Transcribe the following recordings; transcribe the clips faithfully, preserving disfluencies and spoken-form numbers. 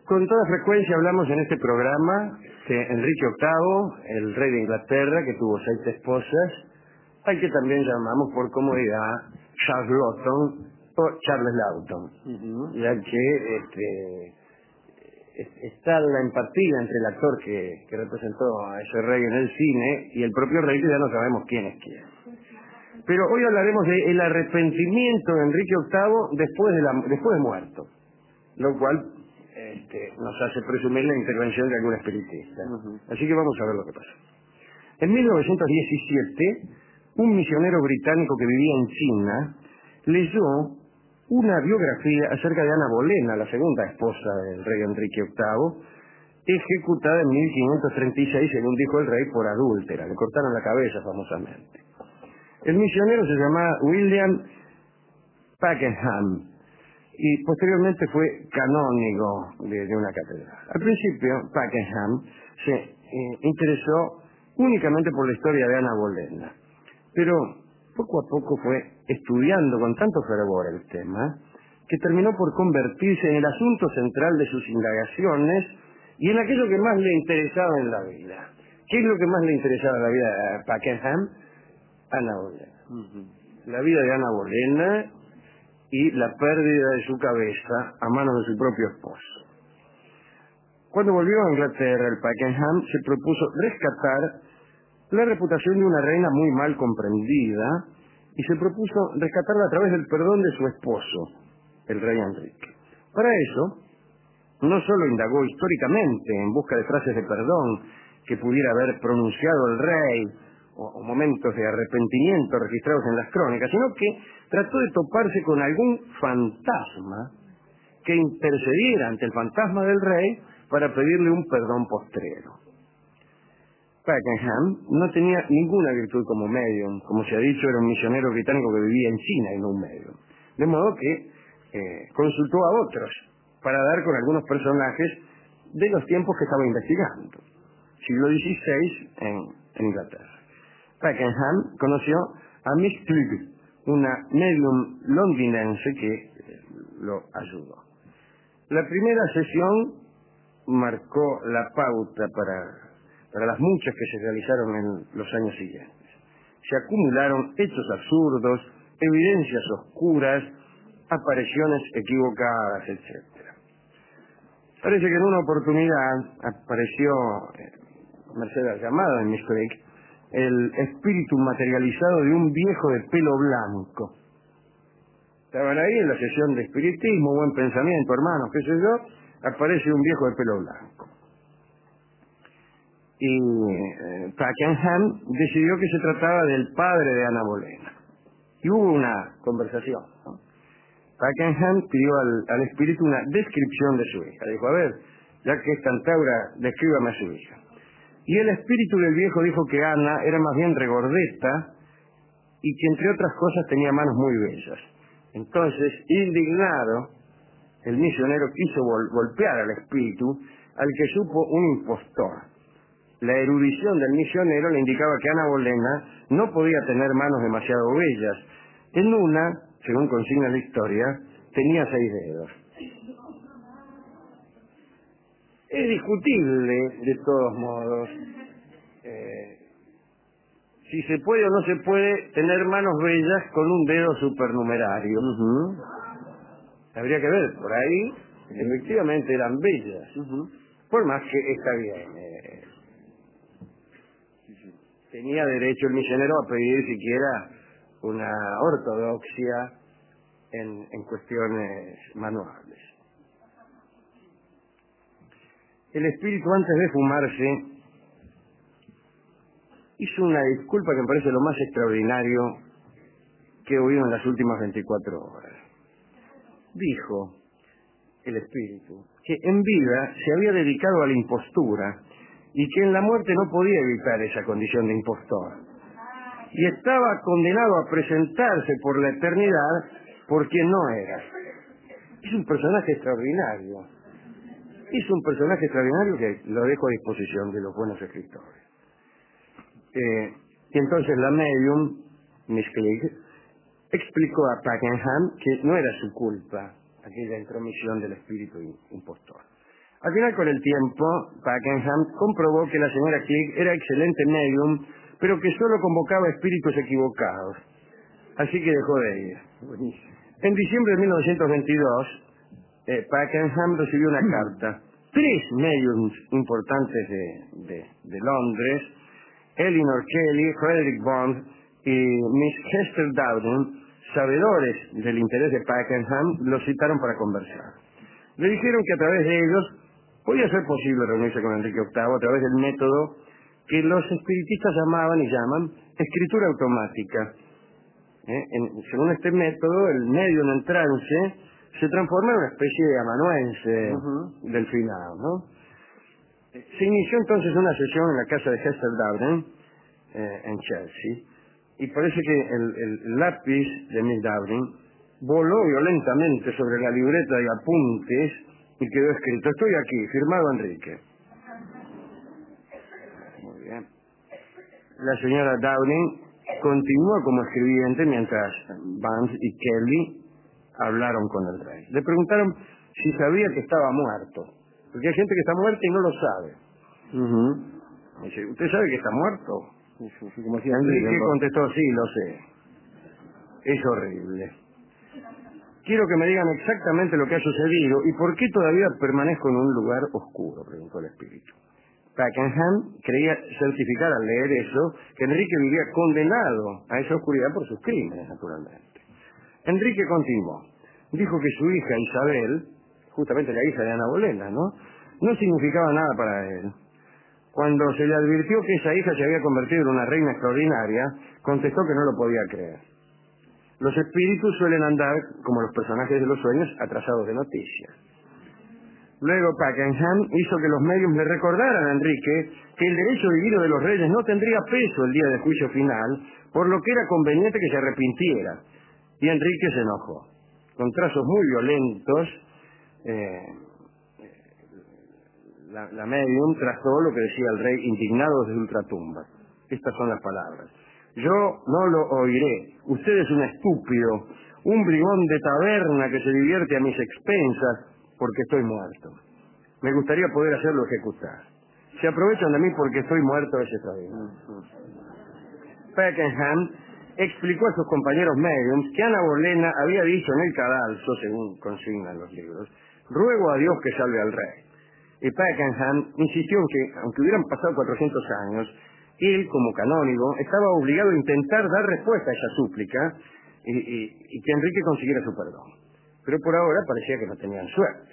Con toda frecuencia hablamos en este programa de Enrique octavo, el rey de Inglaterra, que tuvo seis esposas, al que también llamamos por comodidad Charles Lawton o Charles Lawton, uh-huh. ya que este, está la empatía entre el actor que, que representó a ese rey en el cine y el propio rey, que ya no sabemos quién es quién. Pero hoy hablaremos del arrepentimiento de Enrique octavo después de, la, después de muerto, lo cual este, nos hace presumir la intervención de algún espiritista. Uh-huh. Así que vamos a ver lo que pasó. En mil novecientos diecisiete, un misionero británico que vivía en China leyó una biografía acerca de Ana Bolena, la segunda esposa del rey Enrique octavo, ejecutada en mil quinientos treinta y seis, según dijo el rey, por adúltera. Le cortaron la cabeza famosamente. El misionero se llamaba William Pakenham y posteriormente fue canónigo de, de una catedral. Al principio, Pakenham se eh, interesó únicamente por la historia de Ana Bolena, pero poco a poco fue estudiando con tanto fervor el tema que terminó por convertirse en el asunto central de sus indagaciones y en aquello que más le interesaba en la vida. ¿Qué es lo que más le interesaba en la vida a Pakenham? Ana Bolena. Uh-huh. La vida de Ana Bolena y la pérdida de su cabeza a manos de su propio esposo. Cuando volvió a Inglaterra, el Pakenham se propuso rescatar la reputación de una reina muy mal comprendida y se propuso rescatarla a través del perdón de su esposo, el rey Enrique. Para eso, no solo indagó históricamente en busca de frases de perdón que pudiera haber pronunciado el rey o momentos de arrepentimiento registrados en las crónicas, sino que trató de toparse con algún fantasma que intercediera ante el fantasma del rey para pedirle un perdón postrero. Pakenham no tenía ninguna virtud como medium, como se ha dicho, era un misionero británico que vivía en China y no un medium. De modo que eh, consultó a otros para dar con algunos personajes de los tiempos que estaba investigando. Siglo dieciséis en, en Inglaterra. Pakenham conoció a Miss Clegg, una medium londinense que lo ayudó. La primera sesión marcó la pauta para, para las muchas que se realizaron en los años siguientes. Se acumularon hechos absurdos, evidencias oscuras, apariciones equivocadas, etcétera. Parece que en una oportunidad apareció, eh, merced al llamado de Miss Clegg, el espíritu materializado de un viejo de pelo blanco. Estaban ahí en la sesión de espiritismo, buen pensamiento, hermanos, qué sé yo, aparece un viejo de pelo blanco. Y eh, Pakenham decidió que se trataba del padre de Ana Bolena. Y hubo una conversación, ¿no? Pakenham pidió al, al espíritu una descripción de su hija. Dijo, a ver, ya que es cantaura, descríbame a su hija. Y el espíritu del viejo dijo que Ana era más bien regordeta y que entre otras cosas tenía manos muy bellas. Entonces, indignado, el misionero quiso gol- golpear al espíritu, al que supo un impostor. La erudición del misionero le indicaba que Ana Bolena no podía tener manos demasiado bellas. En una, según consigna la historia, tenía seis dedos. Es discutible, de todos modos, eh, si se puede o no se puede tener manos bellas con un dedo supernumerario. Uh-huh. Habría que ver, por ahí, efectivamente eran bellas. Uh-huh. Por más que está bien. Eh, tenía derecho el misionero a pedir siquiera una ortodoxia en, en cuestiones manuales. El espíritu, antes de fumarse, hizo una disculpa que me parece lo más extraordinario que he oído en las últimas veinticuatro horas. Dijo el espíritu que en vida se había dedicado a la impostura y que en la muerte no podía evitar esa condición de impostor. Y estaba condenado a presentarse por la eternidad por quien no era. Es un personaje extraordinario. Es un personaje extraordinario que lo dejo a disposición de los buenos escritores. Eh, y entonces la medium, Miss Clegg, explicó a Pakenham que no era su culpa aquella intromisión del espíritu impostor. Al final, con el tiempo, Pakenham comprobó que la señora Click era excelente medium, pero que solo convocaba espíritus equivocados. Así que dejó de ir. En diciembre de mil novecientos veintidós, eh, Pakenham recibió una carta. Tres mediums importantes de, de, de Londres, Eleanor Kelly, Frederick Bond y Miss Hester Dowden, sabedores del interés de Pakenham, lo citaron para conversar. Le dijeron que a través de ellos podía ser posible reunirse con Enrique octavo a través del método que los espiritistas llamaban y llaman escritura automática. ¿Eh? En, según este método, el medium en trance se transforma en una especie de amanuense uh-huh. del finado, ¿no? Se inició entonces una sesión en la casa de Hester Dowden, eh, en Chelsea, y parece que el, el lápiz de Miss Dowden voló violentamente sobre la libreta de apuntes y quedó escrito: estoy aquí, firmado Enrique. Muy bien. La señora Downing continuó como escribiente mientras Vance y Kelly hablaron con el rey. Le preguntaron si sabía que estaba muerto, porque hay gente que está muerta y no lo sabe. Uh-huh. Dice: ¿usted sabe que está muerto? Sí, sí, sí, como si Enrique contestó: sí, lo sé. Es horrible. Quiero que me digan exactamente lo que ha sucedido y por qué todavía permanezco en un lugar oscuro, preguntó el espíritu. Pakenham creía certificar al leer eso que Enrique vivía condenado a esa oscuridad por sus crímenes, naturalmente. Enrique continuó. Dijo que su hija Isabel, justamente la hija de Ana Bolena, ¿no? no significaba nada para él. Cuando se le advirtió que esa hija se había convertido en una reina extraordinaria, contestó que no lo podía creer. Los espíritus suelen andar, como los personajes de los sueños, atrasados de noticias. Luego Pakenham hizo que los medios le recordaran a Enrique que el derecho divino de los reyes no tendría peso el día del juicio final, por lo que era conveniente que se arrepintiera. Y Enrique se enojó. Con trazos muy violentos, eh, la, la medium trazó lo que decía el rey, indignado desde ultratumba. Estas son las palabras: yo no lo oiré. Usted es un estúpido, un bribón de taberna que se divierte a mis expensas porque estoy muerto. Me gustaría poder hacerlo ejecutar. Se aprovechan de mí porque estoy muerto, es extraordinario. Pakenham explicó a sus compañeros mediums que Ana Bolena había dicho en el cadalso, según consignan los libros: ruego a Dios que salve al rey. Y Pakenham insistió en que, aunque hubieran pasado cuatrocientos años, él, como canónigo, estaba obligado a intentar dar respuesta a esa súplica y, y, y que Enrique consiguiera su perdón. Pero por ahora parecía que no tenían suerte.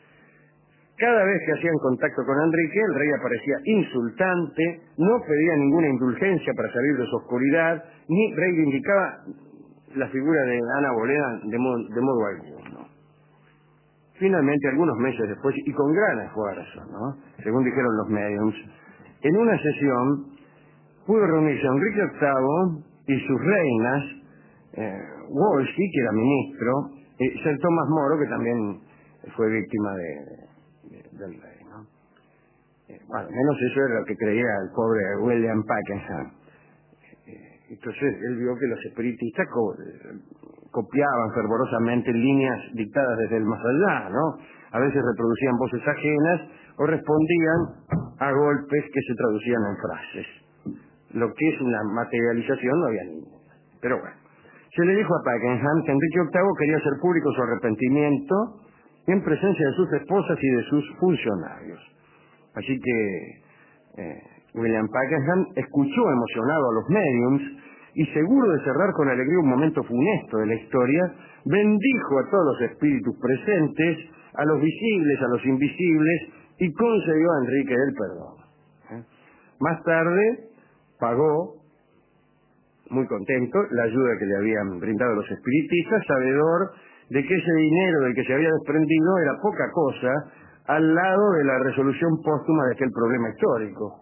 Cada vez que hacían contacto con Enrique, el rey aparecía insultante, no pedía ninguna indulgencia para salir de su oscuridad, ni reivindicaba la figura de Ana Bolena de modo, de modo alguno. Finalmente, algunos meses después, y con gran esfuerzo, ¿no?, según dijeron los mediums, en una sesión pudo reunirse Enrique octavo y sus reinas, eh, Wolsey, que era ministro, y Sir Thomas Moro, que también fue víctima de, de, del rey, ¿no? Eh, bueno, menos eso era lo que creía el pobre William Pakenham. Eh, entonces él vio que los espiritistas co copiaban fervorosamente líneas dictadas desde el más allá, ¿no? A veces reproducían voces ajenas o respondían a golpes que se traducían en frases. Lo que es una materialización no había ninguna. Pero bueno, se le dijo a Pakenham que Enrique octavo quería hacer público su arrepentimiento en presencia de sus esposas y de sus funcionarios. Así que eh, William Pakenham escuchó emocionado a los mediums y, seguro de cerrar con alegría un momento funesto de la historia, bendijo a todos los espíritus presentes, a los visibles, a los invisibles, y concedió a Enrique el perdón. ¿Eh? Más tarde pagó, muy contento, la ayuda que le habían brindado los espiritistas, sabedor de que ese dinero del que se había desprendido era poca cosa al lado de la resolución póstuma de aquel problema histórico.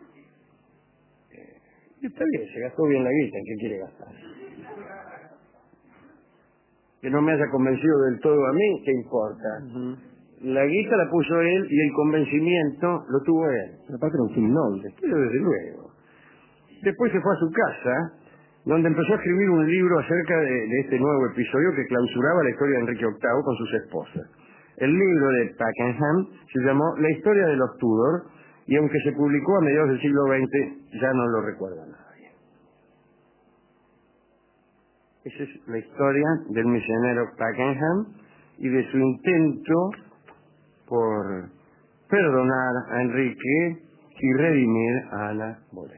Eh, está bien, se gastó bien la guita, ¿en qué quiere gastar? Que no me haya convencido del todo a mí, ¿qué importa? Uh-huh. La guita la puso él y el convencimiento lo tuvo él. Aparte era un fin noble. Pero desde luego. Después se fue a su casa, donde empezó a escribir un libro acerca de, de este nuevo episodio que clausuraba la historia de Enrique octavo con sus esposas. El libro de Pakenham se llamó La historia de los Tudor, y aunque se publicó a mediados del siglo veinte, ya no lo recuerda nadie. Esa es la historia del misionero Pakenham y de su intento por perdonar a Enrique y redimir a Ana Bolena.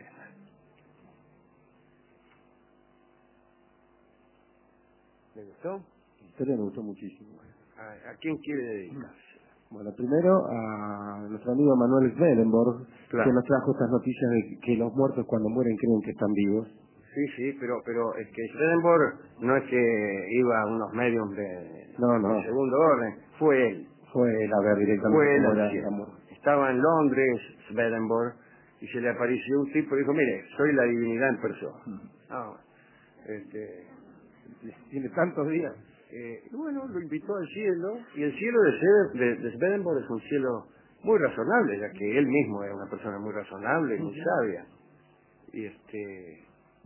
¿Le gustó? La historia me gustó muchísimo. ¿A, a quién quiere dedicarse? Bueno, primero a nuestro amigo Manuel Swedenborg, Claro. que nos trajo estas noticias de que los muertos cuando mueren creen que están vivos. Sí, sí, pero pero es que Swedenborg no es que iba a unos medios de, No, no. de segundo orden, fue él. Fue él a ver directamente Fue él cómo al era cielo. la muerte. Estaba en Londres, Swedenborg, y se le apareció un tipo y dijo, mire, soy la divinidad en persona. Ah, este, Tiene tantos días. eh, y bueno, lo invitó al cielo, y el cielo de, Swe- de, de Swedenborg es un cielo muy razonable, ya que él mismo era una persona muy razonable y muy sabia. Y este...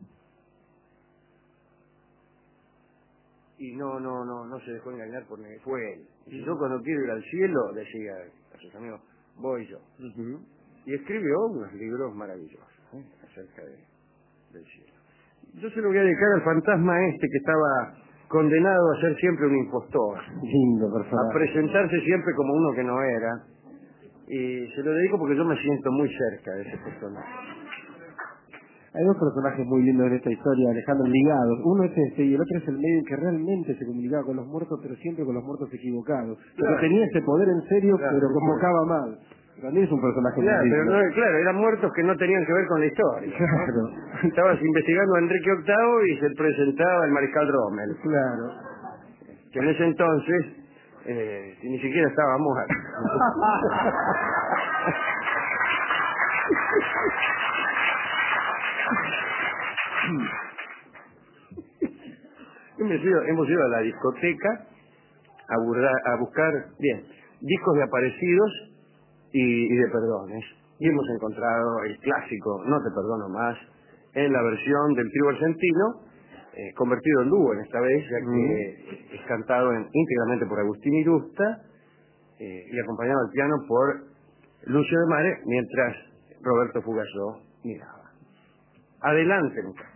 y no no no no se dejó engañar por nadie, fue él. Y yo cuando quiero ir al cielo, decía a sus amigos, voy yo. Uh-huh. Y escribió unos libros maravillosos, ¿eh? acerca de, del cielo. Yo se lo voy a dedicar al fantasma este que estaba condenado a ser siempre un impostor, Lindo a personaje. presentarse siempre como uno que no era. Y se lo dedico porque yo me siento muy cerca de ese personaje. Hay dos personajes muy lindos en esta historia, Alejandro, ligados. Uno es este y el otro es el medio que realmente se comunicaba con los muertos, pero siempre con los muertos equivocados. Pero Claro. tenía ese poder en serio, Claro, pero sí. convocaba mal. También es un personaje Claro, muy pero lindo. no, claro, eran muertos que no tenían que ver con la historia. Claro. ¿no? Estabas investigando a Enrique octavo y se presentaba el mariscal Rommel, Claro. que en ese entonces eh, ni siquiera estaba muerto. hemos, ido, hemos ido a la discoteca a, burda- a buscar, bien, discos de aparecidos y, y de perdones. Y hemos encontrado el clásico No te perdono más en la versión del trío argentino, eh, convertido en dúo en esta vez, ya que es cantado en- íntegramente por Agustín Irusta eh, y acompañado al piano por Lucio de Mare, mientras Roberto Fugazó miraba. Adelante, muchachos.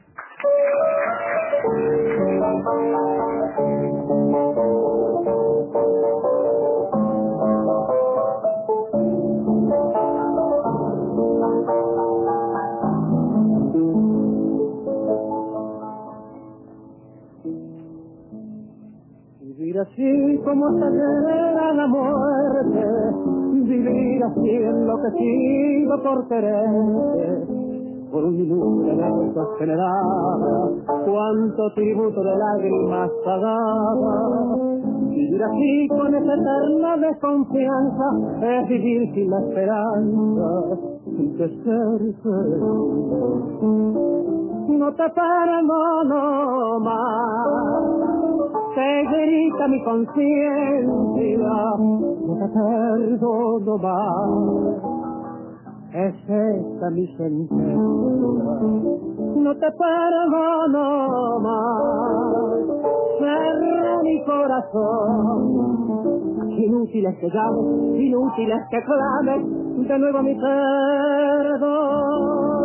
Vivir así como se genera la muerte, vivir así enloquecido por quererte, por un minuto de besos generaba cuánto tributo de lágrimas pagaba. Vivir así con esa eterna desconfianza es vivir sin la esperanza de ser feliz. No te perdono más, te grita mi conciencia, no te perdono más, es esta mi sentencia. No te perdono más, cerra mi corazón, inútiles que llames, inútiles que clames, de nuevo mi perdón.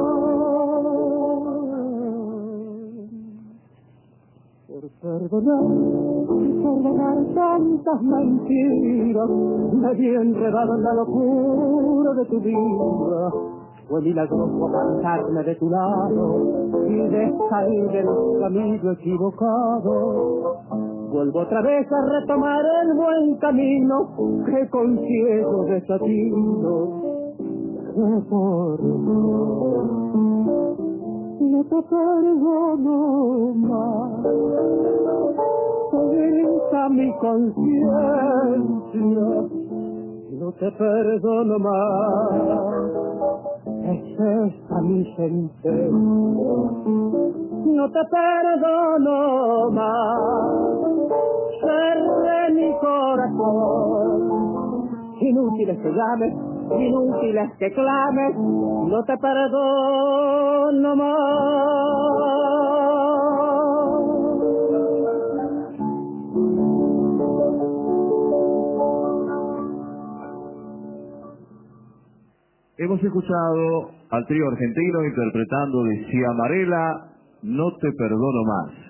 Por perdonar, perdonar tantas mentiras, me vi enredado en la locura de tu vida. Fue milagroso apartarme de tu lado y de salir del camino equivocado. Vuelvo otra vez a retomar el buen camino que con ciego desatino que por no te perdono más, grita mi conciencia, no te perdono más, es esta mi sentencia. No te perdono más, cerré mi corazón, inútiles que llames, inútiles que clames, no te perdono más. Hemos escuchado al trío argentino interpretando de Ciamarela, No te perdono más.